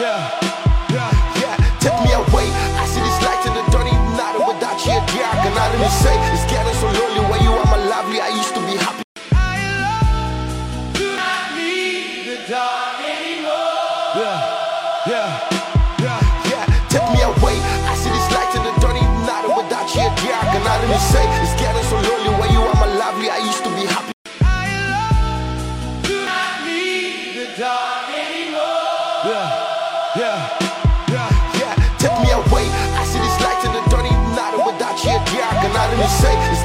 Take me away. I see this light in the dirty night, and without you, dear, I cannot even say. It's getting so lonely when you are my lovely. I used to be happy. Do not need the dark anymore. Take me away. I see this light in the dirty night, and without you, dear, I cannot even say. It's getting so lonely when you are my lovely. I used to be happy. Do not need the dark anymore. Take me away. I see this light in the dirty night, and without you, dear, I cannot even say.